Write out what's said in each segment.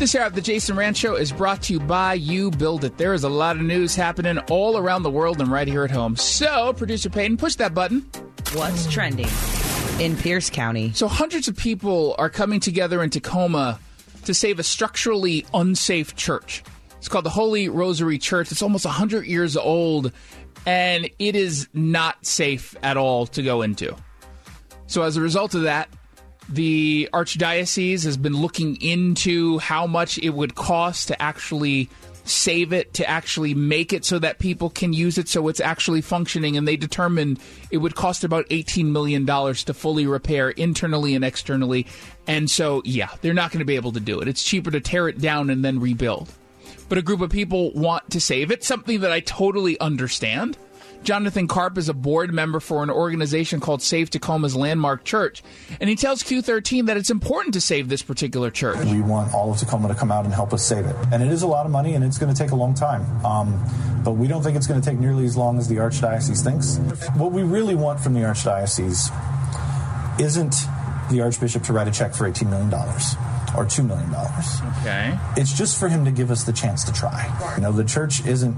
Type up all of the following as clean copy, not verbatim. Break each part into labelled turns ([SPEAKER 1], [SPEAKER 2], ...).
[SPEAKER 1] This hour of the Jason Rand Show is brought to you by You Build It. There is a lot of news happening all around the world and right here at home. So, Producer Peyton, push that button.
[SPEAKER 2] What's trending in Pierce County?
[SPEAKER 1] So hundreds of people are coming together in Tacoma to save a structurally unsafe church. It's called the Holy Rosary Church. It's almost 100 years old, and it is not safe at all to go into. So as a result of that, the Archdiocese has been looking into how much it would cost to actually save it, to actually make it so that people can use it so it's actually functioning. And they determined it would cost about $18 million to fully repair internally and externally. And so, yeah, they're not going to be able to do it. It's cheaper to tear it down and then rebuild. But a group of people want to save it, something that I totally understand. Jonathan Karp is a board member for an organization called Save Tacoma's Landmark Church. And he tells Q13 that it's important to save this particular church.
[SPEAKER 3] We want all of Tacoma to come out and help us save it. And it is a lot of money, and it's going to take a long time. But we don't think it's going to take nearly as long as the Archdiocese thinks. What we really want from the Archdiocese isn't the Archbishop to write a check for $18 million or $2 million.
[SPEAKER 1] Okay.
[SPEAKER 3] It's just for him to give us the chance to try. You know, the church isn't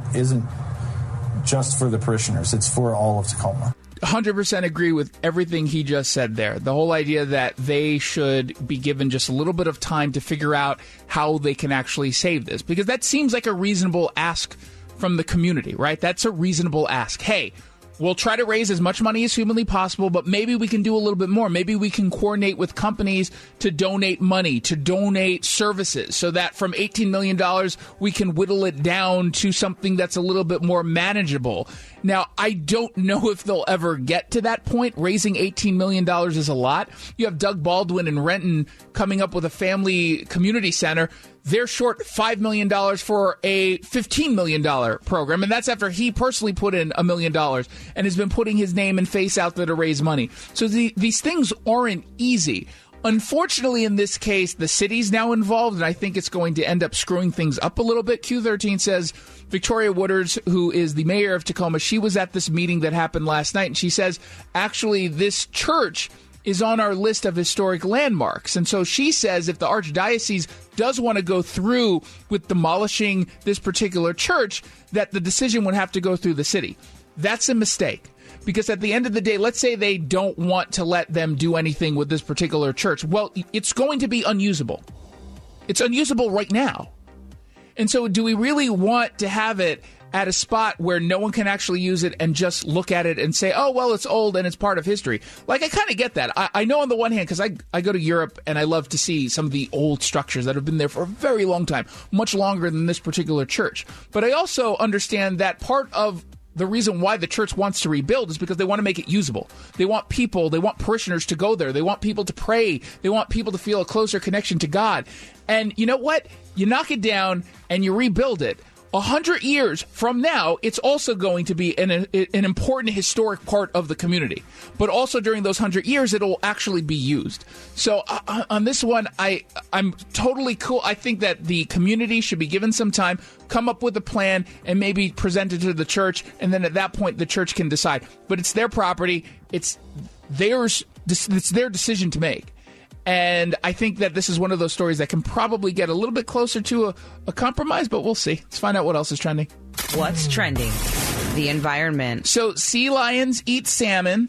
[SPEAKER 3] just for the parishioners. It's for all of Tacoma.
[SPEAKER 1] 100% agree with everything he just said there. The whole idea that they should be given just a little bit of time to figure out how they can actually save this. Because that seems like a reasonable ask from the community, right? That's a reasonable ask. Hey, we'll try to raise as much money as humanly possible, but maybe we can do a little bit more. Maybe we can coordinate with companies to donate money, to donate services, so that from $18 million, we can whittle it down to something that's a little bit more manageable. Now, I don't know if they'll ever get to that point. Raising $18 million is a lot. You have Doug Baldwin in Renton coming up with a family community center. They're short $5 million for a $15 million program, and that's after he personally put in $1 million and has been putting his name and face out there to raise money. So these things aren't easy. Unfortunately, in this case, the city's now involved, and I think it's going to end up screwing things up a little bit. Q13 says Victoria Wooders, who is the mayor of Tacoma, she was at this meeting that happened last night, and she says, actually, this church is on our list of historic landmarks. And so she says if the Archdiocese does want to go through with demolishing this particular church, that the decision would have to go through the city. That's a mistake. Because at the end of the day, let's say they don't want to let them do anything with this particular church. Well, it's going to be unusable. It's unusable right now. And so do we really want to have it at a spot where no one can actually use it and just look at it and say, oh, well, it's old and it's part of history? Like, I kind of get that. I know on the one hand, because I go to Europe and I love to see some of the old structures that have been there for a very long time, much longer than this particular church. But I also understand that part of the reason why the church wants to rebuild is because they want to make it usable. They want parishioners to go there. They want people to pray. They want people to feel a closer connection to God. And you know what? You knock it down and you rebuild it. 100 years from now, it's also going to be an important historic part of the community. But also during those 100 years, it'll actually be used. So on this one, I'm totally cool. I think that the community should be given some time, come up with a plan, and maybe present it to the church. And then at that point, the church can decide. But it's their property. It's theirs. It's their decision to make. And I think that this is one of those stories that can probably get a little bit closer to a compromise, but we'll see. Let's find out what else is trending.
[SPEAKER 2] What's trending? The environment.
[SPEAKER 1] So sea lions eat salmon,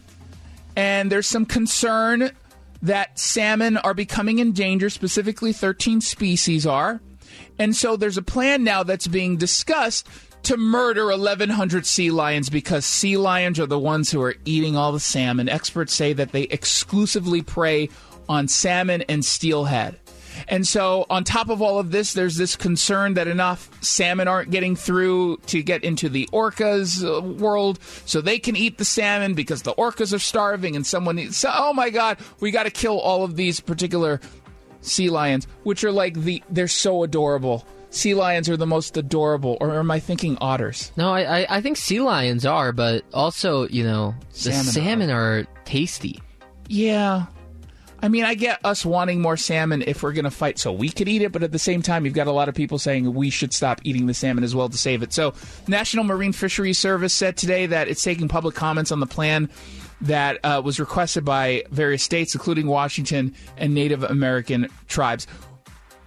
[SPEAKER 1] and there's some concern that salmon are becoming endangered, specifically 13 species are. And so there's a plan now that's being discussed to murder 1,100 sea lions because sea lions are the ones who are eating all the salmon. Experts say that they exclusively prey on salmon and steelhead. And so on top of all of this, there's this concern that enough salmon aren't getting through to get into the orcas world so they can eat the salmon because the orcas are starving and someone needs... So, oh my God, we got to kill all of these particular sea lions, which are like they're so adorable. Sea lions are the most adorable. Or am I thinking otters?
[SPEAKER 4] No, I think sea lions are, but also, you know, the salmon are tasty.
[SPEAKER 1] Yeah. I mean, I get us wanting more salmon if we're going to fight so we could eat it, but at the same time, you've got a lot of people saying we should stop eating the salmon as well to save it. So National Marine Fisheries Service said today that it's taking public comments on the plan that was requested by various states, including Washington and Native American tribes.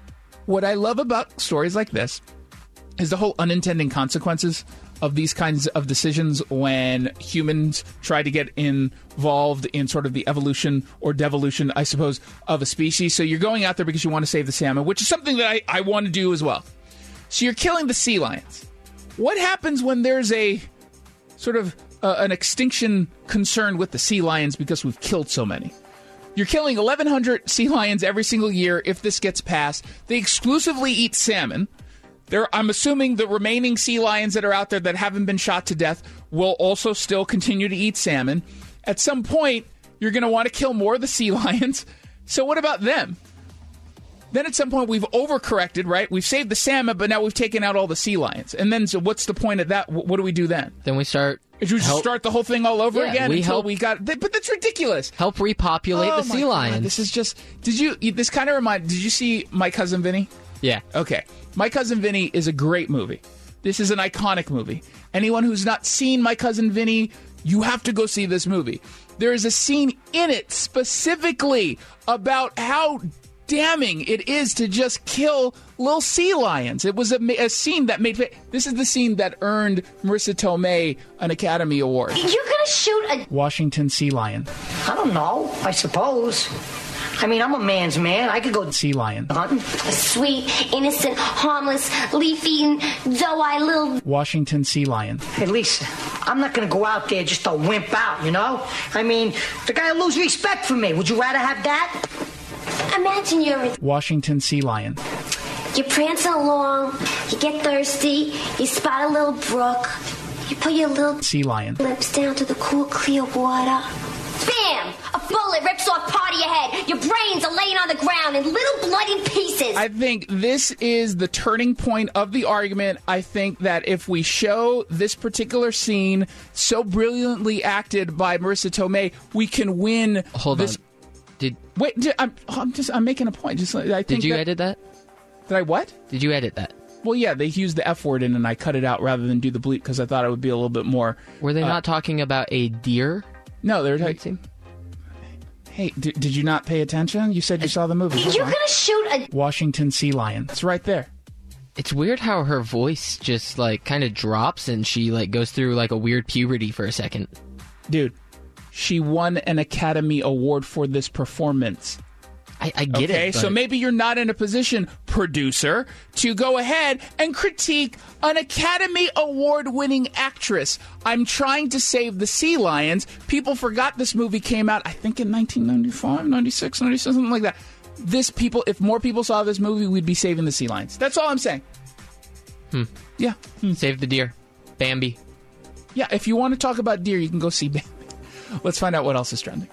[SPEAKER 1] what I love about stories like this is the whole unintended consequences of these kinds of decisions when humans try to get involved in sort of the evolution or devolution, I suppose, of a species. So you're going out there because you want to save the salmon, which is something that I want to do as well. So you're killing the sea lions. What happens when there's a sort of an extinction concern with the sea lions because we've killed so many? You're killing 1,100 sea lions every single year if this gets passed. They exclusively eat salmon. I'm assuming the remaining sea lions that are out there that haven't been shot to death will also still continue to eat salmon. At some point, you're going to want to kill more of the sea lions. So what about them? Then at some point, we've overcorrected, right? We've saved the salmon, but now we've taken out all the sea lions. And then, so what's the point of that? What do we do then?
[SPEAKER 4] Then we start...
[SPEAKER 1] Should we just start the whole thing all over again we got... But that's ridiculous.
[SPEAKER 4] Help repopulate the sea lions.
[SPEAKER 1] This is just... Did you see My Cousin Vinny?
[SPEAKER 4] Yeah.
[SPEAKER 1] Okay. My Cousin Vinny is a great movie. This is an iconic movie. Anyone who's not seen My Cousin Vinny, you have to go see this movie. There is a scene in it specifically about how damning it is to just kill little sea lions. It was a scene that made... This is the scene that earned Marissa Tomei an Academy Award.
[SPEAKER 5] You're gonna shoot a...
[SPEAKER 1] Washington sea lion.
[SPEAKER 6] I don't know, I suppose. I mean, I'm a man's man. I could go
[SPEAKER 1] sea lion
[SPEAKER 6] hunting.
[SPEAKER 5] A sweet, innocent, harmless, leaf-eating, doe-eyed little...
[SPEAKER 1] Washington sea lion.
[SPEAKER 6] Hey, Lisa, I'm not going to go out there just to wimp out, you know? I mean, the guy will lose respect for me. Would you rather have that?
[SPEAKER 5] Imagine you're...
[SPEAKER 1] Washington sea lion.
[SPEAKER 5] You're prancing along, you get thirsty, you spot a little brook, you put your little...
[SPEAKER 1] sea lion.
[SPEAKER 5] ...lips down to the cool, clear water. Bam! A bullet rips off part of your head. Your brains are laying on the ground in little bloody pieces.
[SPEAKER 1] I think this is the turning point of the argument. I think that if we show this particular scene so brilliantly acted by Marissa Tomei, we can win.
[SPEAKER 4] Hold on.
[SPEAKER 1] I'm making a point.
[SPEAKER 4] Did you edit that?
[SPEAKER 1] Did I what?
[SPEAKER 4] Did you edit that?
[SPEAKER 1] Well, yeah, they used the F word in and I cut it out rather than do the bleep because I thought it would be a little bit more...
[SPEAKER 4] Were they not talking about a deer?
[SPEAKER 1] No, they were talking... Hey, did you not pay attention? You said you saw the movie.
[SPEAKER 5] You're gonna shoot a...
[SPEAKER 1] Washington sea lion. It's right there.
[SPEAKER 4] It's weird how her voice just, like, kind of drops and she, like, goes through, like, a weird puberty for a second.
[SPEAKER 1] Dude, she won an Academy Award for this performance.
[SPEAKER 4] I get it.
[SPEAKER 1] Okay, so maybe you're not in a position, producer, to go ahead and critique an Academy Award-winning actress. I'm trying to save the sea lions. People forgot this movie came out, I think, in 1995, 96, 97, something like that. If more people saw this movie, we'd be saving the sea lions. That's all I'm saying. Yeah.
[SPEAKER 4] Save the deer. Bambi.
[SPEAKER 1] Yeah, if you want to talk about deer, you can go see Bambi. Let's find out what else is trending.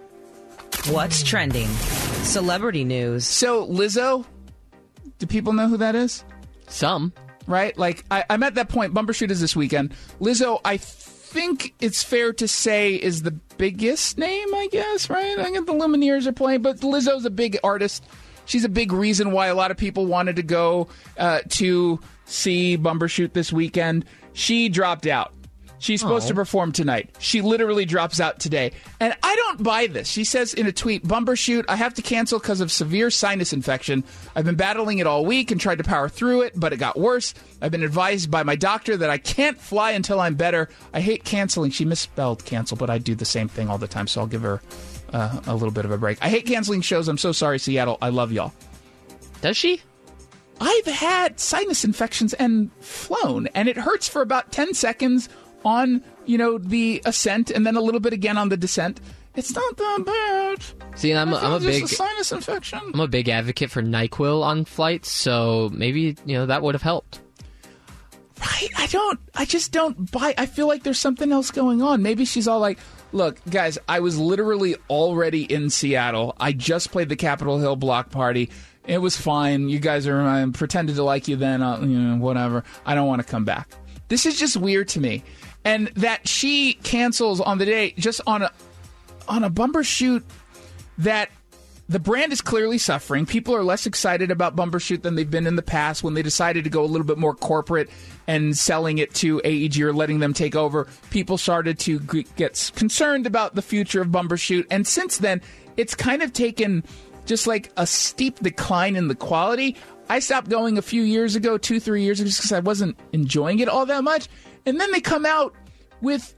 [SPEAKER 2] What's trending? Celebrity news.
[SPEAKER 1] So, Lizzo, do people know who that is?
[SPEAKER 4] Some.
[SPEAKER 1] Right? Like, I'm at that point. Bumbershoot is this weekend. Lizzo, I think it's fair to say, is the biggest name, I guess, right? I think the Lumineers are playing, but Lizzo's a big artist. She's a big reason why a lot of people wanted to go to see Bumbershoot this weekend. She dropped out. She's supposed to perform tonight. She literally drops out today. And I don't buy this. She says in a tweet, Bumbershoot, I have to cancel because of severe sinus infection. I've been battling it all week and tried to power through it, but it got worse. I've been advised by my doctor that I can't fly until I'm better. I hate canceling. She misspelled cancel, but I do the same thing all the time, so I'll give her a little bit of a break. I hate canceling shows. I'm so sorry, Seattle. I love y'all.
[SPEAKER 4] Does she?
[SPEAKER 1] I've had sinus infections and flown, and it hurts for about 10 seconds on, the ascent, and then a little bit again on the descent. It's not that bad.
[SPEAKER 4] See, and I'm a big
[SPEAKER 1] sinus infection.
[SPEAKER 4] I'm a big advocate for NyQuil on flights, so maybe that would have helped.
[SPEAKER 1] Right? I just don't buy. I feel like there's something else going on. Maybe she's all like, "Look, guys, I was literally already in Seattle. I just played the Capitol Hill block party. It was fine. You guys I pretended to like you then. Whatever. I don't want to come back." This is just weird to me. And that she cancels on the day just on a Bumbershoot that the brand is clearly suffering. People are less excited about Bumbershoot than they've been in the past when they decided to go a little bit more corporate and selling it to AEG or letting them take over. People started to get concerned about the future of Bumbershoot. And since then, it's kind of taken just like a steep decline in the quality. I stopped going a few years ago, 2-3 years ago, just because I wasn't enjoying it all that much. And then they come out with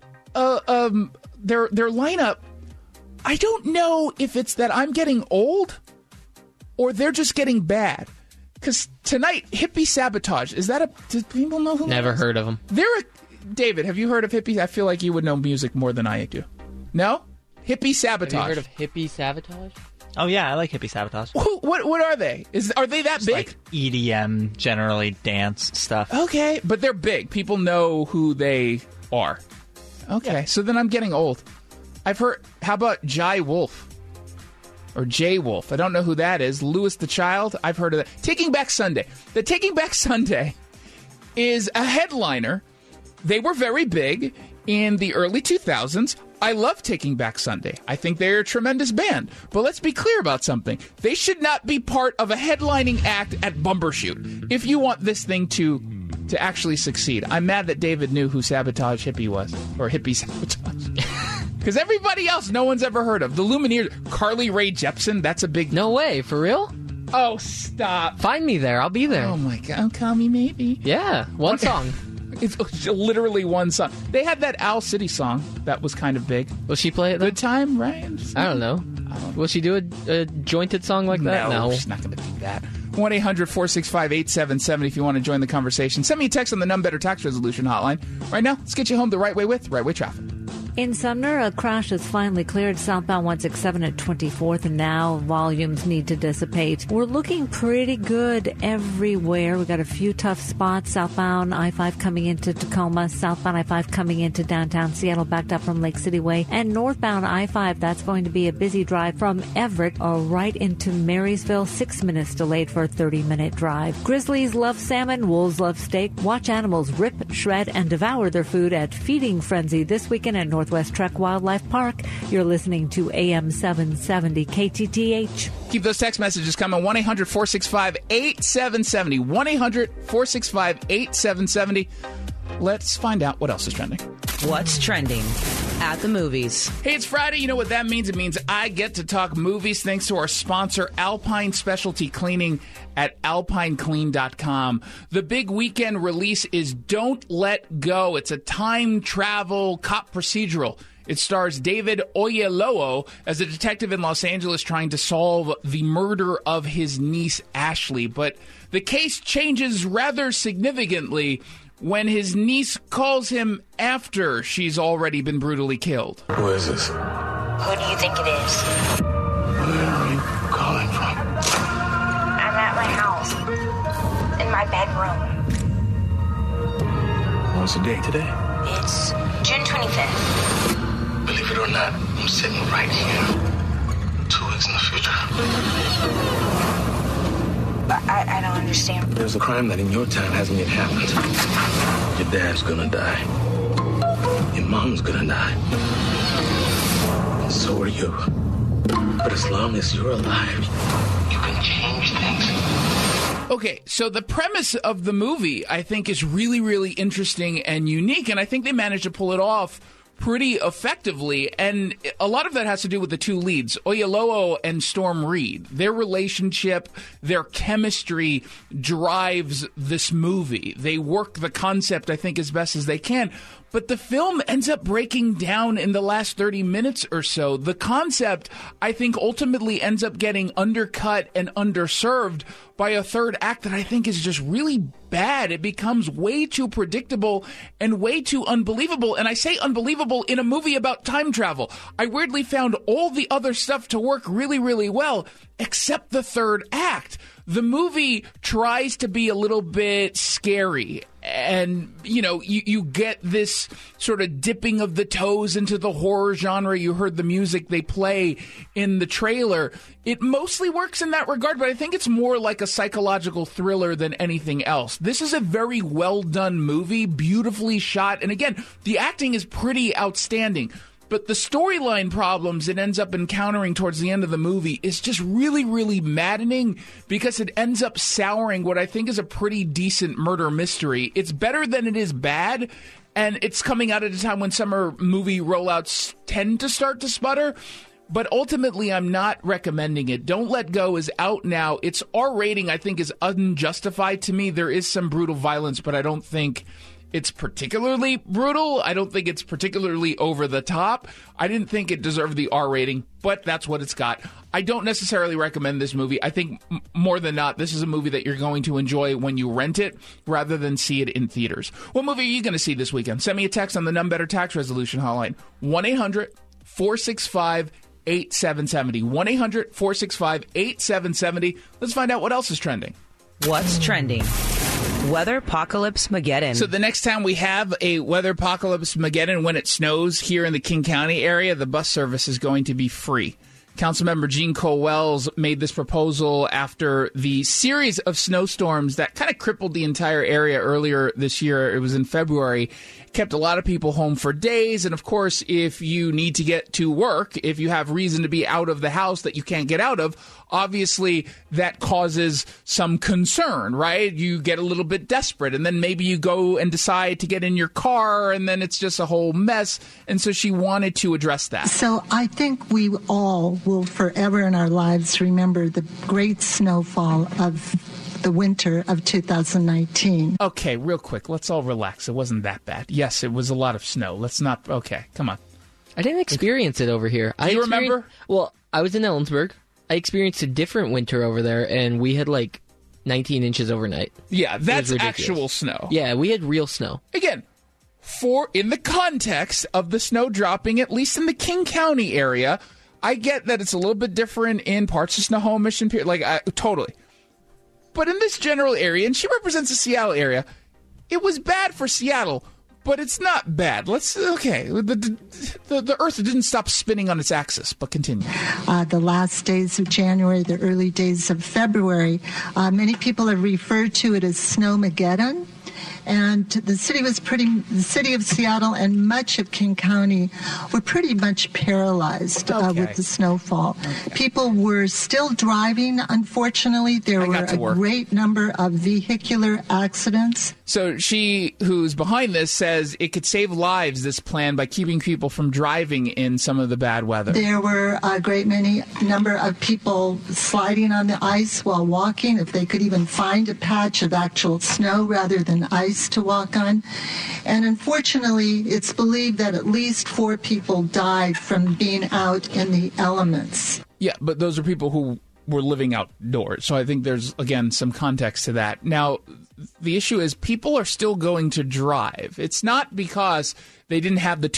[SPEAKER 1] their lineup. I don't know if it's that I'm getting old or they're just getting bad. Because tonight, Hippie Sabotage, do people know who
[SPEAKER 4] Never heard of them.
[SPEAKER 1] David, have you heard of Hippie? I feel like you would know music more than I do. No? Hippie Sabotage.
[SPEAKER 4] Have you heard of Hippie Sabotage?
[SPEAKER 7] Oh yeah, I like Hippie Sabotage.
[SPEAKER 1] What are they? Are they that big?
[SPEAKER 7] Like EDM, generally dance stuff.
[SPEAKER 1] Okay, but they're big. People know who they are. Okay, so then I'm getting old. I've heard, how about Jai Wolf? Or Jay Wolf. I don't know who that is. Louis the Child. I've heard of that. Taking Back Sunday. The Taking Back Sunday is a headliner. They were very big in the early 2000s. I love Taking Back Sunday. I think they're a tremendous band. But let's be clear about something. They should not be part of a headlining act at Bumbershoot if you want this thing to actually succeed. I'm mad that David knew who Sabotage Hippie was. Or Hippie Sabotage. Because everybody else no one's ever heard of. The Lumineers, Carly Rae Jepsen, that's a big...
[SPEAKER 4] No way, for real?
[SPEAKER 1] Oh, stop.
[SPEAKER 4] Find me there, I'll be there.
[SPEAKER 1] Oh my God, Call Me Maybe.
[SPEAKER 4] Yeah, one song.
[SPEAKER 1] It's literally one song. They had that Owl City song that was kind of big.
[SPEAKER 4] Will she play it then?
[SPEAKER 1] Good Time, right?
[SPEAKER 4] I don't know. Will she do a jointed song like that?
[SPEAKER 1] No, she's not going to do that. 1-800-465-8770 if you want to join the conversation. Send me a text on the None Better Tax Resolution hotline. Right now, let's get you home the right way with Right Way Traffic.
[SPEAKER 8] In Sumner, a crash has finally cleared southbound 167 at 24th, and now volumes need to dissipate. We're looking pretty good everywhere. We got a few tough spots. Southbound I-5 coming into Tacoma, southbound I-5 coming into downtown Seattle, backed up from Lake City Way, and northbound I-5, that's going to be a busy drive from Everett right into Marysville, 6 minutes delayed for a 30-minute drive. Grizzlies love salmon, wolves love steak. Watch animals rip, shred, and devour their food at Feeding Frenzy this weekend at Northwest Trek Wildlife Park. You're listening to AM 770 KTTH.
[SPEAKER 1] Keep those text messages coming. 1-800-465-8770. 1-800-465-8770. Let's find out what else is trending.
[SPEAKER 2] What's trending at the movies?
[SPEAKER 1] Hey, it's Friday. You know what that means? It means I get to talk movies thanks to our sponsor, Alpine Specialty Cleaning at alpineclean.com. The big weekend release is Don't Let Go. It's a time travel cop procedural. It stars David Oyelowo as a detective in Los Angeles trying to solve the murder of his niece, Ashley. But the case changes rather significantly when his niece calls him after she's already been brutally killed.
[SPEAKER 9] Who is this?
[SPEAKER 5] Who do you think it is?
[SPEAKER 9] Where are you calling from?
[SPEAKER 5] I'm at my house. In my bedroom.
[SPEAKER 9] What's the date today?
[SPEAKER 5] It's June 25th.
[SPEAKER 9] Believe it or not, I'm sitting right here. 2 weeks in the future.
[SPEAKER 5] I don't understand.
[SPEAKER 9] There's a crime that in your time hasn't yet happened. Your dad's gonna die. Your mom's gonna die. And so are you. But as long as you're alive, you can change things.
[SPEAKER 1] Okay, so the premise of the movie, I think, is really, really interesting and unique, and I think they managed to pull it off pretty effectively, and a lot of that has to do with the two leads, Oyelowo and Storm Reed. Their relationship, their chemistry drives this movie. They work the concept, I think, as best as they can. But the film ends up breaking down in the last 30 minutes or so. The concept, I think, ultimately ends up getting undercut and underserved by a third act that I think is just really bad. It becomes way too predictable and way too unbelievable. And I say unbelievable in a movie about time travel. I weirdly found all the other stuff to work really, really well, except the third act. The movie tries to be a little bit scary, and, you know, you get this sort of dipping of the toes into the horror genre. You heard the music they play in the trailer. It mostly works in that regard, but I think it's more like a psychological thriller than anything else. This is a very well-done movie, beautifully shot, and again, the acting is pretty outstanding. But the storyline problems it ends up encountering towards the end of the movie is just really, really maddening because it ends up souring what I think is a pretty decent murder mystery. It's better than it is bad, and it's coming out at a time when summer movie rollouts tend to start to sputter. But ultimately, I'm not recommending it. Don't Let Go is out now. Its R rating, I think, is unjustified to me. There is some brutal violence, but I don't think it's particularly brutal. I don't think it's particularly over the top. I didn't think it deserved the R rating, but that's what it's got. I don't necessarily recommend this movie. I think more than not, this is a movie that you're going to enjoy when you rent it rather than see it in theaters. What movie are you going to see this weekend? Send me a text on the None Better Tax Resolution Hotline. 1-800-465-8770. 1-800-465-8770. Let's find out what else is trending.
[SPEAKER 2] What's trending? Weather Apocalypse Mageddon.
[SPEAKER 1] So the next time we have a Weather Apocalypse Mageddon, when it snows here in the King County area, the bus service is going to be free. Councilmember Gene Cole-Wells made this proposal after the series of snowstorms that kind of crippled the entire area earlier this year. It was in February. Kept a lot of people home for days. And of course, if you need to get to work, if you have reason to be out of the house that you can't get out of, obviously that causes some concern, right? You get a little bit desperate, and then maybe you go and decide to get in your car, and then it's just a whole mess. And so she wanted to address that.
[SPEAKER 10] So I think we all will forever in our lives remember the great snowfall of the winter of 2019.
[SPEAKER 1] Okay, real quick, let's all relax. It wasn't that bad. Yes, it was a lot of snow. Let's not... Okay, come on.
[SPEAKER 4] I didn't experience it over here.
[SPEAKER 1] Do you remember?
[SPEAKER 4] Well, I was in Ellensburg. I experienced a different winter over there, and we had like 19 inches overnight.
[SPEAKER 1] Yeah, that's actual snow.
[SPEAKER 4] Yeah, we had real snow.
[SPEAKER 1] Again, in the context of the snow dropping, at least in the King County area, I get that it's a little bit different in parts of Snohomish and totally. But in this general area, and she represents the Seattle area, it was bad for Seattle, but it's not bad. The Earth didn't stop spinning on its axis, but continue.
[SPEAKER 10] The last days of January, the early days of February, many people have referred to it as Snowmageddon. And the city of Seattle and much of King County were pretty much paralyzed with the snowfall. Okay. People were still driving, unfortunately. There were a great number of vehicular accidents.
[SPEAKER 1] So she, who's behind this, says it could save lives, this plan, by keeping people from driving in some of the bad weather.
[SPEAKER 10] There were a great number of people sliding on the ice while walking, if they could even find a patch of actual snow rather than ice to walk on. And unfortunately, it's believed that at least 4 people died from being out in the elements.
[SPEAKER 1] Yeah, but those are people who were living outdoors. So I think there's, again, some context to that. Now, the issue is people are still going to drive. It's not because they didn't have the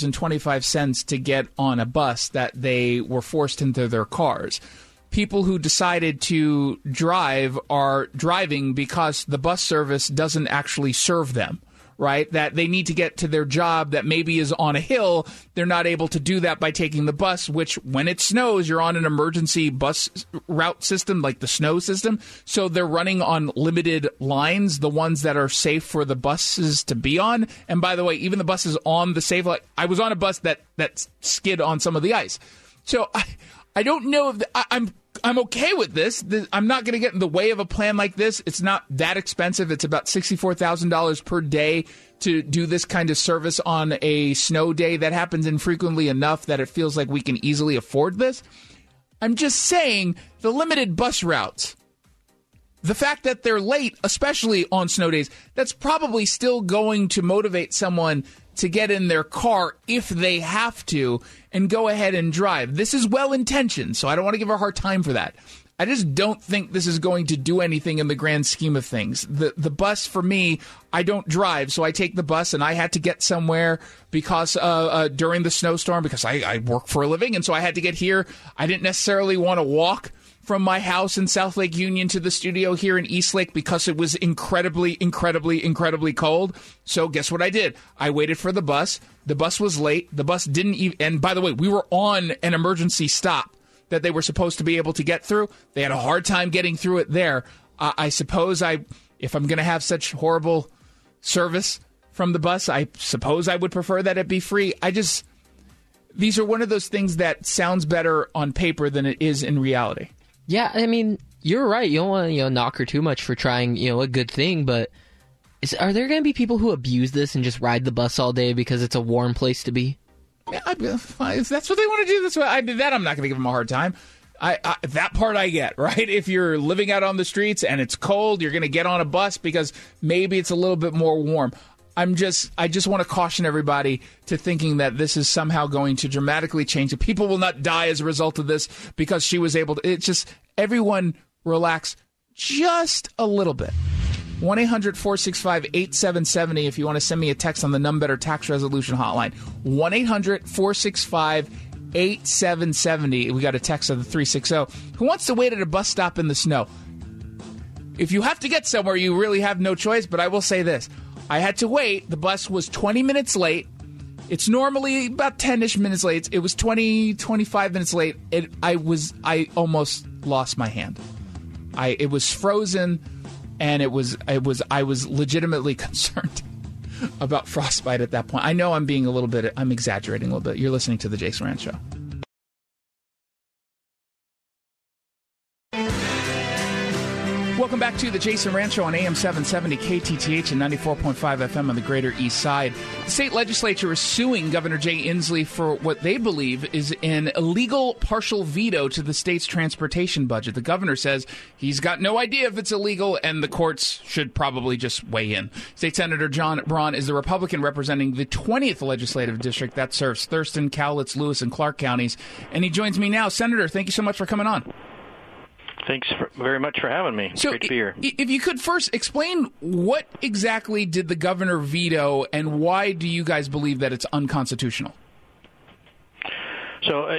[SPEAKER 1] $2.25 to get on a bus that they were forced into their cars. People who decided to drive are driving because the bus service doesn't actually serve them, right? That they need to get to their job that maybe is on a hill. They're not able to do that by taking the bus, which when it snows, you're on an emergency bus route system, like the snow system. So they're running on limited lines, the ones that are safe for the buses to be on. And by the way, even the buses on the safe, like I was on a bus that skid on some of the ice. So I don't know if I'm okay with this. I'm not going to get in the way of a plan like this. It's not that expensive. It's about $64,000 per day to do this kind of service on a snow day. That happens infrequently enough that it feels like we can easily afford this. I'm just saying the limited bus routes, the fact that they're late, especially on snow days, that's probably still going to motivate someone to get in their car if they have to and go ahead and drive. This is well-intentioned, so I don't want to give her a hard time for that. I just don't think this is going to do anything in the grand scheme of things. The bus, for me, I don't drive, so I take the bus, and I had to get somewhere because during the snowstorm because I work for a living, and so I had to get here. I didn't necessarily want to walk from my house in South Lake Union to the studio here in Eastlake because it was incredibly, incredibly, incredibly cold. So guess what I did? I waited for the bus. The bus was late. The bus didn't even... And by the way, we were on an emergency stop that they were supposed to be able to get through. They had a hard time getting through it there. I suppose if I'm going to have such horrible service from the bus, I suppose I would prefer that it be free. These are one of those things that sounds better on paper than it is in reality.
[SPEAKER 4] Yeah, I mean, you're right. You don't want to knock her too much for trying a good thing, but are there going to be people who abuse this and just ride the bus all day because it's a warm place to be?
[SPEAKER 1] If that's what they want to do, that's what I did. That I'm not going to give them a hard time. That part I get, right? If you're living out on the streets and it's cold, you're going to get on a bus because maybe it's a little bit more warm. I just want to caution everybody to thinking that this is somehow going to dramatically change. People will not die as a result of this because she was able to. It's just, everyone relax just a little bit. 1-800-465-8770 if you want to send me a text on the None Better Tax Resolution Hotline. 1-800-465-8770. We got a text on the 360. Who wants to wait at a bus stop in the snow? If you have to get somewhere, you really have no choice, but I will say this. I had to wait. The bus was 20 minutes late. It's normally about 10-ish minutes late. It was 20, 25 minutes late. I almost lost my hand. It was frozen, and I was legitimately concerned about frostbite at that point. I know I'm exaggerating a little bit. You're listening to The Jason Rand Show. Welcome back to the Jason Rand Show on AM 770 KTTH and 94.5 FM on the Greater East Side. The state legislature is suing Governor Jay Inslee for what they believe is an illegal partial veto to the state's transportation budget. The governor says he's got no idea if it's illegal and the courts should probably just weigh in. State Senator John Braun is the Republican representing the 20th legislative district that serves Thurston, Cowlitz, Lewis, and Clark counties. And he joins me now. Senator, thank you so much for coming on.
[SPEAKER 11] Thanks very much for having me.
[SPEAKER 1] So
[SPEAKER 11] great to be here.
[SPEAKER 1] If you could first explain what exactly did the governor veto and why do you guys believe that it's unconstitutional?
[SPEAKER 11] So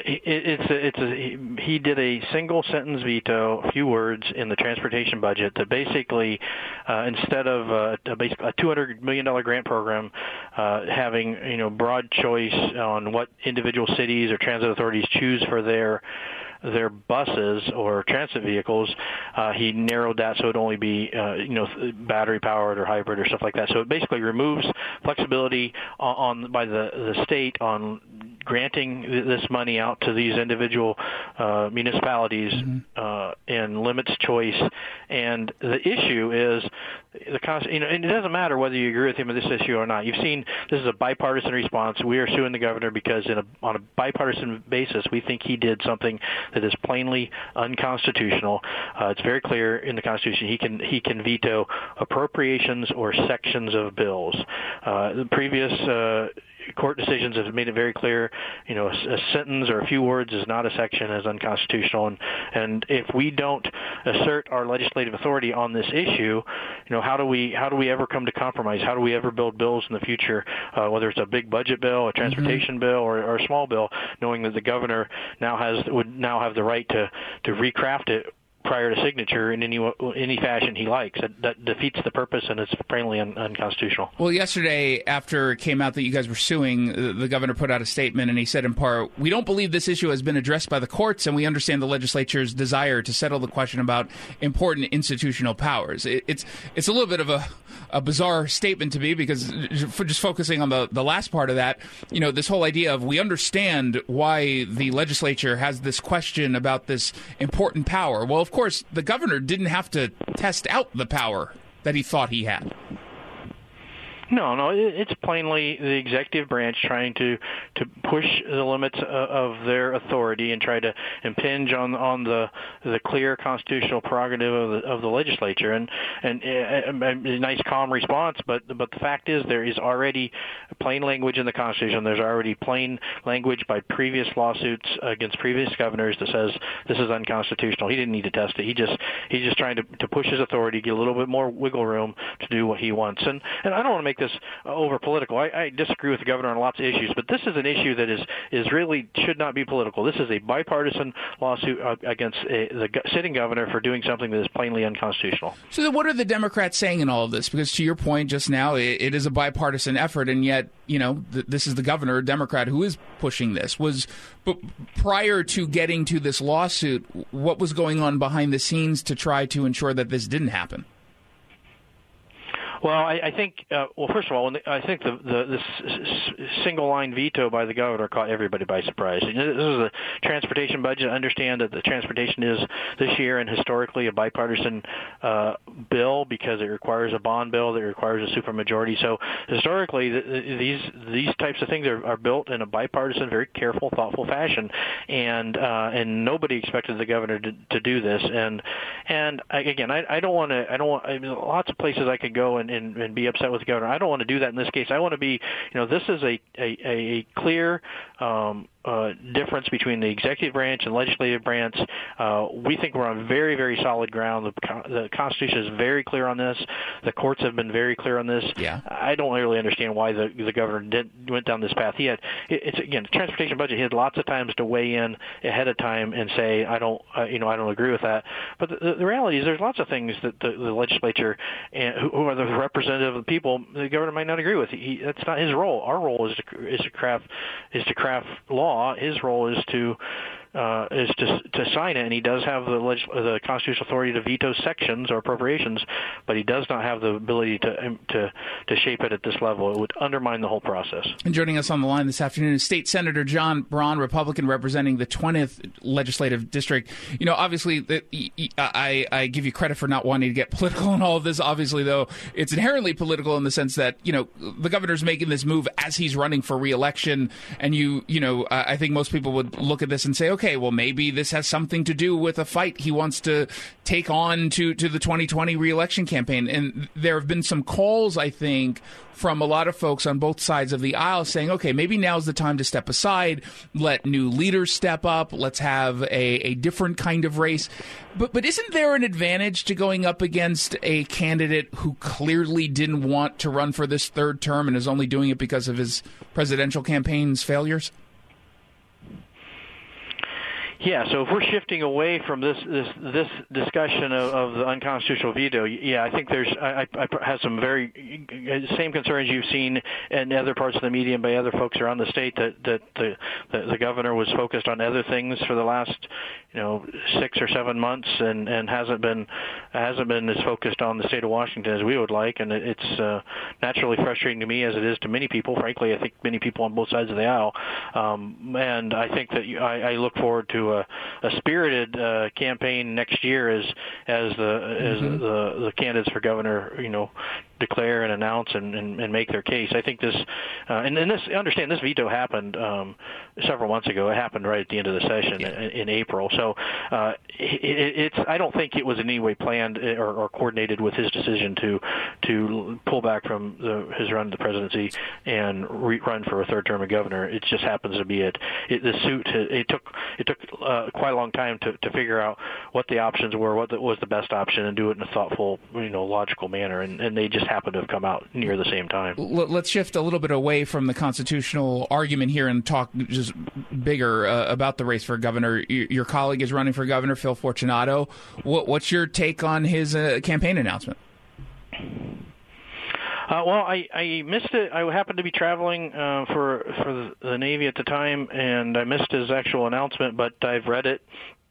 [SPEAKER 11] he did a single sentence veto, a few words in the transportation budget that basically, instead of a $200 million grant program, having broad choice on what individual cities or transit authorities choose for their buses or transit vehicles, he narrowed that so it would only be battery powered or hybrid or stuff like that. So it basically removes flexibility by the state on granting this money out to these individual municipalities, and limits choice. And the issue is the cost. And it doesn't matter whether you agree with him on this issue or not. You've seen this is a bipartisan response. We are suing the governor because on a bipartisan basis, we think he did something that is plainly unconstitutional. It's very clear in the Constitution he can veto appropriations or sections of bills. The previous court decisions have made it very clear, a sentence or a few words is not a section, is unconstitutional. And if we don't assert our legislative authority on this issue, how do we ever come to compromise? How do we ever build bills in the future, whether it's a big budget bill, a transportation bill, or a small bill, knowing that the governor would now have the right to recraft it prior to signature in any fashion he likes. That defeats the purpose, and it's plainly unconstitutional.
[SPEAKER 1] Well, yesterday, after it came out that you guys were suing, the governor put out a statement, and he said in part, "We don't believe this issue has been addressed by the courts, and we understand the legislature's desire to settle the question about important institutional powers." It's a little bit of a bizarre statement to me, because for just focusing on the last part of that, this whole idea of we understand why the legislature has this question about this important power. Well, of course, the governor didn't have to test out the power that he thought he had.
[SPEAKER 11] No, it's plainly the executive branch trying to push the limits of their authority and try to impinge on the clear constitutional prerogative of the legislature. And a nice calm response, but the fact is there is already plain language in the Constitution. There's already plain language by previous lawsuits against previous governors that says this is unconstitutional. He didn't need to test it. He's just trying to push his authority, get a little bit more wiggle room to do what he wants. And I don't want to make this over political. I disagree with the governor on lots of issues, but this is an issue that is really should not be political. This is a bipartisan lawsuit against the sitting governor for doing something that is plainly unconstitutional.
[SPEAKER 1] So then what are the Democrats saying in all of this? Because to your point just now, it is a bipartisan effort, and yet, this is the governor, a Democrat, who is pushing this. But prior to getting to this lawsuit, what was going on behind the scenes to try to ensure that this didn't happen?
[SPEAKER 11] Well, I think, first of all, I think the single-line veto by the governor caught everybody by surprise. This is a transportation budget. I understand that the transportation is this year and historically a bipartisan bill because it requires a bond bill that requires a supermajority. So historically, these types of things are built in a bipartisan, very careful, thoughtful fashion, and nobody expected the governor to do this. And again, I don't want. I mean, lots of places I could go and be upset with the governor. I don't want to do that in this case. I want to be, this is a clear difference between the executive branch and legislative branch. We think we're on very, very solid ground. The Constitution is very clear on this. The courts have been very clear on this.
[SPEAKER 1] Yeah. I
[SPEAKER 11] don't really understand why the governor went down this path. It's again, the transportation budget. He had lots of times to weigh in ahead of time and say, I don't agree with that. But the reality is, there's lots of things that the legislature and who are the representative of the people, the governor might not agree with. That's not his role. Our role is to craft law. His role is to sign it, and he does have the constitutional authority to veto sections or appropriations, but he does not have the ability to shape it at this level. It would undermine the whole process.
[SPEAKER 1] And joining us on the line this afternoon is State Senator John Braun, Republican, representing the 20th Legislative District. Obviously, I give you credit for not wanting to get political in all of this. Obviously, though, it's inherently political in the sense that, the governor's making this move as he's running for re-election, and I think most people would look at this and say, okay, well, maybe this has something to do with a fight he wants to take on to the 2020 re-election campaign. And there have been some calls, I think, from a lot of folks on both sides of the aisle saying, okay, maybe now's the time to step aside, let new leaders step up, let's have a different kind of race. But isn't there an advantage to going up against a candidate who clearly didn't want to run for this third term and is only doing it because of his presidential campaign's failures?
[SPEAKER 11] Yeah, so if we're shifting away from this discussion of the unconstitutional veto, I think I have some very same concerns you've seen in other parts of the media and by other folks around the state that the governor was focused on other things for the last 6 or 7 months and hasn't been as focused on the state of Washington as we would like, and it's naturally frustrating to me as it is to many people. Frankly, I think many people on both sides of the aisle, and I think that I look forward to a spirited campaign next year as the candidates for governor declare and announce and make their case. I think this and this, understand this veto happened several months ago. It happened right at the end of the session in April. So it's I don't think it was in any way planned or coordinated with his decision to pull back from his run to the presidency and run for a third term of governor. It just happens to be it took quite a long time to figure out what the options were, what was the best option, and do it in a thoughtful, logical manner. And they just happen to have come out near the same time.
[SPEAKER 1] Let's shift a little bit away from the constitutional argument here and talk just bigger about the race for governor. Your colleague is running for governor, Phil Fortunato. What's your take on his campaign announcement?
[SPEAKER 11] Well, I missed it. I happened to be traveling for the Navy at the time, and I missed his actual announcement, but I've read it.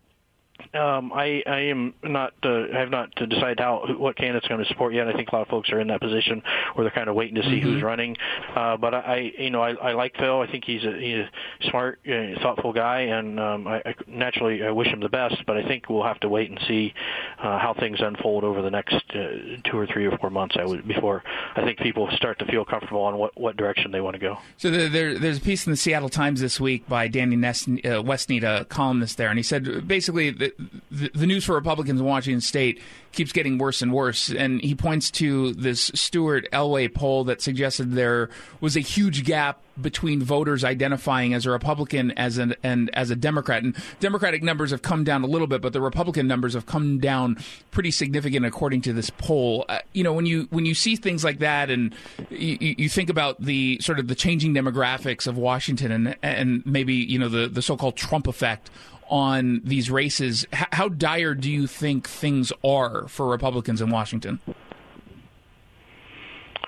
[SPEAKER 11] I am not have not decided what candidate's going to support yet. I think a lot of folks are in that position where they're kind of waiting to see who's running. But I like Phil. I think he's a smart, thoughtful guy, and I naturally wish him the best. But I think we'll have to wait and see how things unfold over the next 2 or 3 or 4 months. Before I think people start to feel comfortable on what direction they want to go.
[SPEAKER 1] So there's a piece in the Seattle Times this week by Danny Westneat, a columnist there, and he said basically that the news for Republicans in Washington State keeps getting worse and worse. And he points to this Stuart Elway poll that suggested there was a huge gap between voters identifying as a Republican and as a Democrat. And Democratic numbers have come down a little bit, but the Republican numbers have come down pretty significant according to this poll. When you see things like that and you think about the sort of the changing demographics of Washington and maybe, the so-called Trump effect on these races, how dire do you think things are for Republicans in Washington?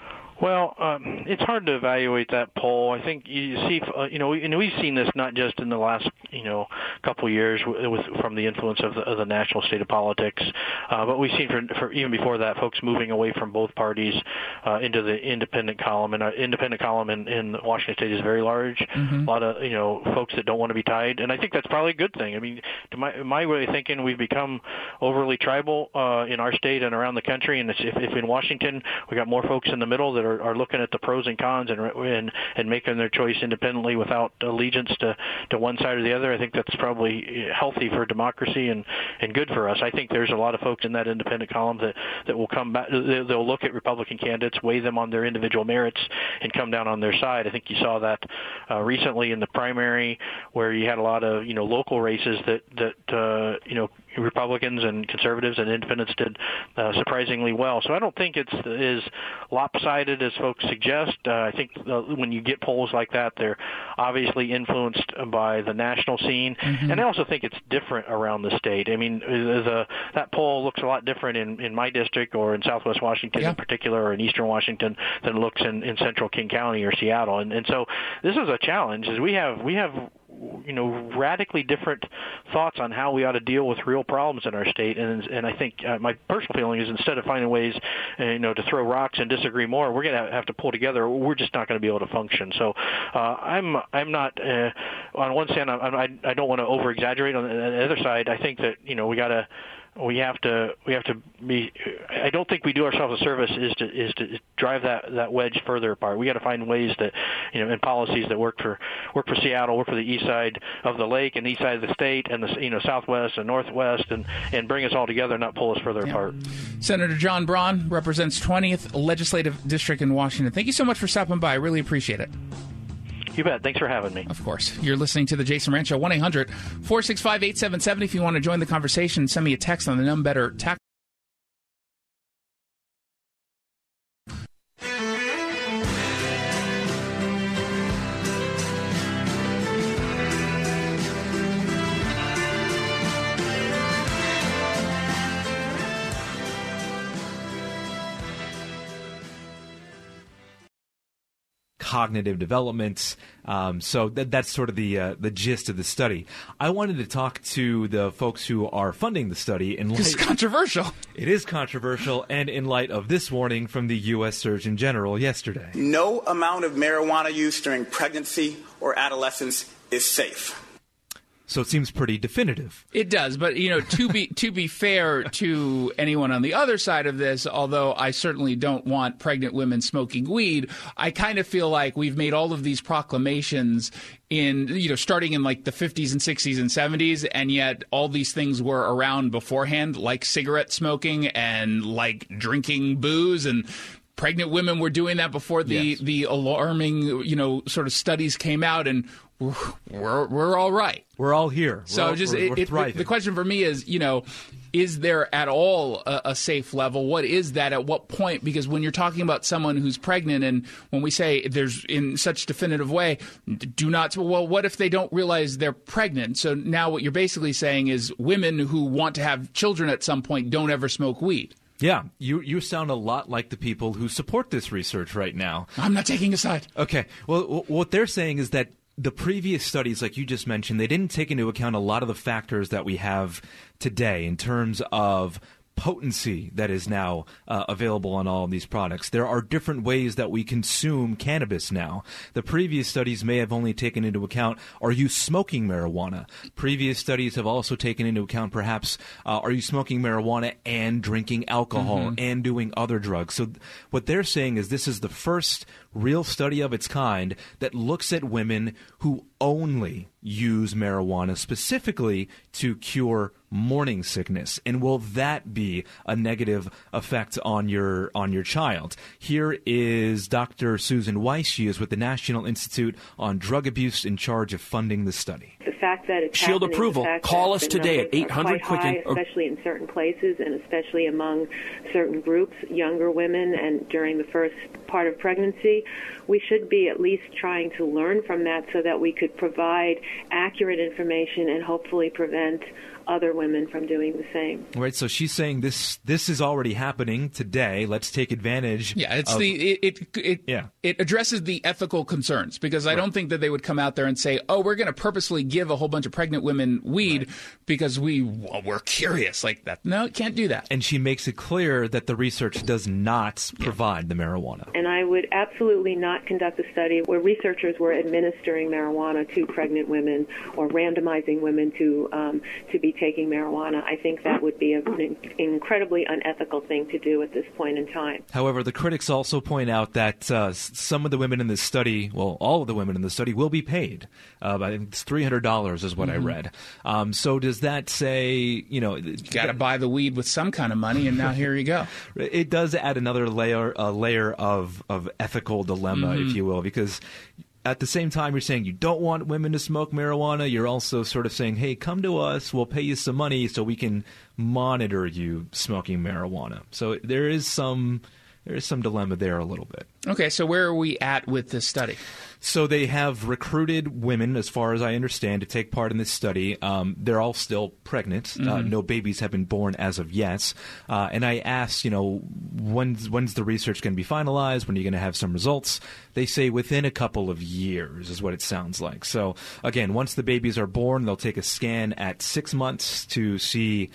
[SPEAKER 11] Well, it's hard to evaluate that poll. I think you see, we've seen this not just in the last, couple of years from the influence of the national state of politics, but we've seen for even before that, folks moving away from both parties into the independent column. And our independent column in Washington State is very large. Mm-hmm. A lot of folks that don't want to be tied, and I think that's probably a good thing. I mean, to my way of thinking, we've become overly tribal in our state and around the country. And if in Washington we got more folks in the middle that are looking at the pros and cons and making their choice independently without allegiance to one side or the other, I think that's probably healthy for democracy and good for us. I think there's a lot of folks in that independent column that will come back. They'll look at Republican candidates, weigh them on their individual merits, and come down on their side. I think you saw that recently in the primary, where you had a lot of local races that Republicans and conservatives and independents did surprisingly well. So I don't think it's as lopsided as folks suggest. I think when you get polls like that, they're obviously influenced by the national scene. Mm-hmm. And I also think it's different around the state. I mean, that poll looks a lot different in my district or in Southwest Washington in particular, or in Eastern Washington, than it looks in Central King County or Seattle. And so this is a challenge. Is we have radically different thoughts on how we ought to deal with real problems in our state, and I think my personal feeling is instead of finding ways, to throw rocks and disagree more, we're going to have to pull together. We're just not going to be able to function. So I'm not on one hand. I don't want to over exaggerate. On the other side, I think that we have to be. I don't think we do ourselves a service is to drive that wedge further apart. We got to find ways that and policies that work for Seattle, work for the east side of the lake and east side of the state, and the southwest and northwest, and bring us all together, not pull us further apart.
[SPEAKER 1] Senator John Braun represents 20th Legislative District in Washington. Thank you so much for stopping by. I really appreciate it.
[SPEAKER 11] You bet. Thanks for having me.
[SPEAKER 1] Of course. You're listening to The Jason Rant Show. 1-800-465-8770. If you want to join the conversation, send me a text on the None Better tax.
[SPEAKER 12] Cognitive development. So that's sort of the gist of the study. I wanted to talk to the folks who are funding the study.
[SPEAKER 1] It's controversial.
[SPEAKER 12] It is controversial, and in light of this warning from the U.S. Surgeon General yesterday.
[SPEAKER 13] No amount of marijuana use during pregnancy or adolescence is safe.
[SPEAKER 12] So it seems pretty definitive.
[SPEAKER 1] It does, but to be fair to anyone on the other side of this, although I certainly don't want pregnant women smoking weed, I kind of feel like we've made all of these proclamations in starting in like the 50s and 60s and 70s, and yet all these things were around beforehand, like cigarette smoking and like drinking booze, and pregnant women were doing that before the alarming sort of studies came out, and we're all right.
[SPEAKER 12] We're all here.
[SPEAKER 1] So we're thriving. The question for me is, is there at all a safe level? What is that at what point? Because when you're talking about someone who's pregnant, and when we say there's in such definitive way, do not, well, what if they don't realize they're pregnant? So now what you're basically saying is women who want to have children at some point don't ever smoke weed.
[SPEAKER 12] Yeah, you sound a lot like the people who support this research right now.
[SPEAKER 1] I'm not taking a side.
[SPEAKER 12] Okay. Well, what they're saying is that the previous studies, like you just mentioned, they didn't take into account a lot of the factors that we have today in terms of potency that is now available on all of these products. There are different ways that we consume cannabis now. The previous studies may have only taken into account, are you smoking marijuana? Previous studies have also taken into account, perhaps, are you smoking marijuana and drinking alcohol and doing other drugs? So what they're saying is this is the first real study of its kind that looks at women who only use marijuana specifically to cure morning sickness, and will that be a negative effect on your child? Here is Dr. Susan Weiss. She is with the National Institute on Drug Abuse, in charge of funding the study.
[SPEAKER 14] The fact that it's
[SPEAKER 15] Shield approval. Call us today at 800-QUICKEN.
[SPEAKER 14] Especially in certain places, and especially among certain groups, younger women, and during the first part of pregnancy. We should be at least trying to learn from that so that we could provide accurate information and hopefully prevent other women from doing the same.
[SPEAKER 12] Right, so she's saying this is already happening today. Let's take advantage.
[SPEAKER 1] Yeah, it addresses the ethical concerns, because I don't think that they would come out there and say, "Oh, we're going to purposely give a whole bunch of pregnant women weed because we're curious like that." No, it can't do that.
[SPEAKER 12] And she makes it clear that the research does not provide the marijuana.
[SPEAKER 14] And I would absolutely not conduct a study where researchers were administering marijuana to pregnant women or randomizing women to be taking marijuana. I think that would be an incredibly unethical thing to do at this point in time.
[SPEAKER 12] However, the critics also point out that some of the women in this study, well, all of the women in the study will be paid. I think it's $300 is what I read. So does that say, you got
[SPEAKER 1] to buy the weed with some kind of money, and now here you go.
[SPEAKER 12] It does add another layer of ethical dilemma, if you will, because at the same time, you're saying you don't want women to smoke marijuana. You're also sort of saying, hey, come to us. We'll pay you some money so we can monitor you smoking marijuana. So there is some dilemma there a little bit.
[SPEAKER 1] Okay, so where are we at with this study?
[SPEAKER 12] So they have recruited women, as far as I understand, to take part in this study. They're all still pregnant. No babies have been born as of yet. And I asked, when's the research going to be finalized? When are you going to have some results? They say within a couple of years is what it sounds like. So, again, once the babies are born, they'll take a scan at 6 months to see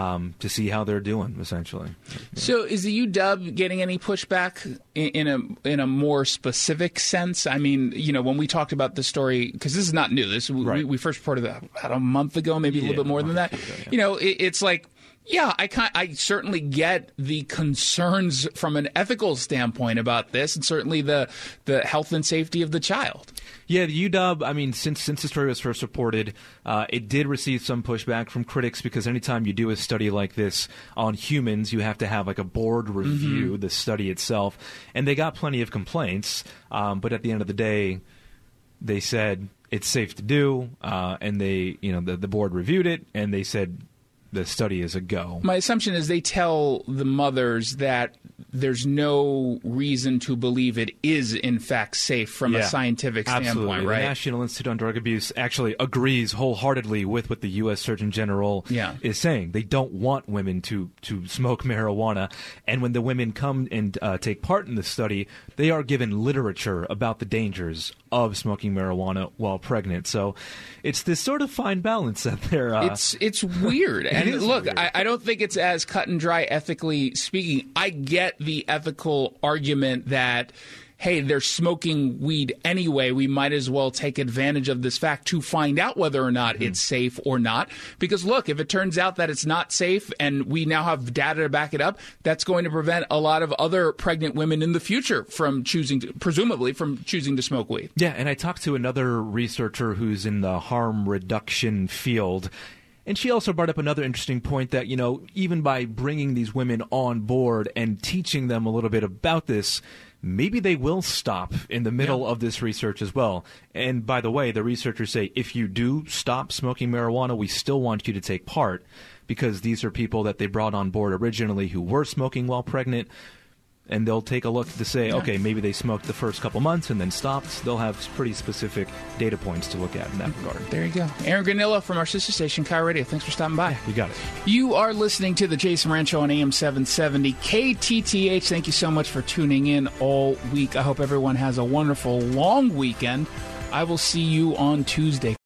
[SPEAKER 12] how they're doing, essentially.
[SPEAKER 1] So is the UW getting any pushback in a more specific sense? I mean, when we talked about the story, because this is not new. We first reported that about a month ago, maybe a little bit more than that. Ago, yeah. It's like, yeah, I certainly get the concerns from an ethical standpoint about this, and certainly the health and safety of the child.
[SPEAKER 12] Yeah, the UW, I mean, since the story was first reported, it did receive some pushback from critics, because anytime you do a study like this on humans, you have to have like a board review the study itself. And they got plenty of complaints, but at the end of the day, they said it's safe to do, and they, the board reviewed it, and they said the study is a go. My
[SPEAKER 1] assumption is they tell the mothers that there's no reason to believe it is, in fact, safe from a scientific standpoint, right?
[SPEAKER 12] The National Institute on Drug Abuse actually agrees wholeheartedly with what the U.S. Surgeon General is saying. They don't want women to smoke marijuana. And when the women come and take part in the study, they are given literature about the dangers of smoking marijuana while pregnant. So it's this sort of fine balance out there.
[SPEAKER 1] It's weird. And look, I don't think it's as cut and dry ethically speaking. I get the ethical argument that, hey, they're smoking weed anyway. We might as well take advantage of this fact to find out whether or not it's safe or not. Because, look, if it turns out that it's not safe and we now have data to back it up, that's going to prevent a lot of other pregnant women in the future from presumably choosing to smoke weed.
[SPEAKER 12] Yeah, and I talked to another researcher who's in the harm reduction field. And she also brought up another interesting point that, even by bringing these women on board and teaching them a little bit about this, maybe they will stop in the middle of this research as well. And by the way, the researchers say, if you do stop smoking marijuana, we still want you to take part, because these are people that they brought on board originally who were smoking while pregnant. And they'll take a look to say, okay, maybe they smoked the first couple months and then stopped. They'll have pretty specific data points to look at in that regard.
[SPEAKER 1] There you go. Aaron Granillo from our sister station, KIRO Radio. Thanks for stopping by.
[SPEAKER 12] You got it.
[SPEAKER 1] You are listening to The Jason Moran Show on AM 770 KTTH. Thank you so much for tuning in all week. I hope everyone has a wonderful long weekend. I will see you on Tuesday.